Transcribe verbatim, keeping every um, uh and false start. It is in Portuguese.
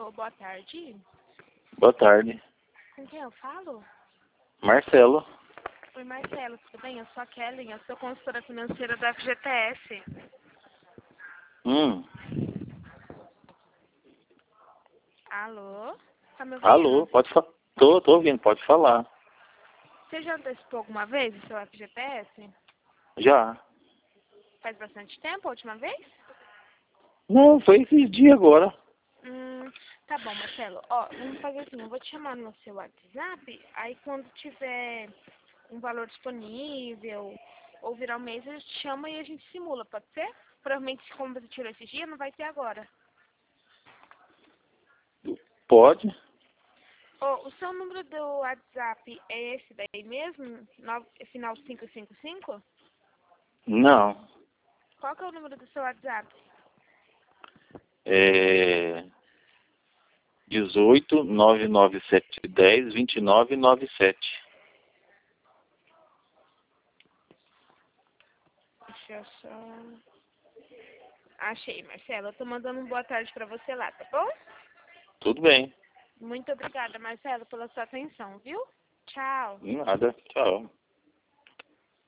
Alô, boa tarde. Boa tarde. Com quem eu falo? Marcelo. Oi, Marcelo, tudo bem? Eu sou a Kelly, eu sou consultora financeira da F G T S. Hum. Alô? Tá me ouvindo? Alô, pode falar. Tô, tô ouvindo, pode falar. Você já antecipou alguma vez o seu F G T S? Já. Faz bastante tempo, a última vez? Não, foi esses dias agora. Hum, tá bom, Marcelo. Ó, vamos fazer assim, eu vou te chamar no seu WhatsApp, aí quando tiver um valor disponível ou virar um mês, a gente chama e a gente simula, pode ser? Provavelmente, como você tirou esse dia, não vai ter agora. Pode? Ô, o seu número do WhatsApp é esse daí mesmo? No, final cinco cinco cinco? Não. Qual que é o número do seu WhatsApp? É dezoito, nove nove sete dez, vinte e nove noventa e sete. Deixa eu só... Achei, Marcelo. Eu tô mandando um boa tarde pra você lá, tá bom? Tudo bem. Muito obrigada, Marcelo, pela sua atenção, viu? Tchau. Nada. Tchau.